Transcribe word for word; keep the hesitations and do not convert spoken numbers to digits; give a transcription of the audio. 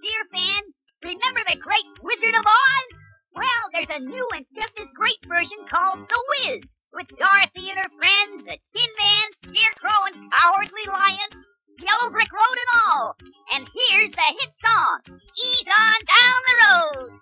dear fans, remember the Great Wizard of Oz? Well, there's a new and just as great version called The Wiz, with Dorothy and her friends, the Tin Man, Scarecrow, and Cowardly Lion, Yellow Brick Road and all. And here's the hit song, Ease on Down the Road.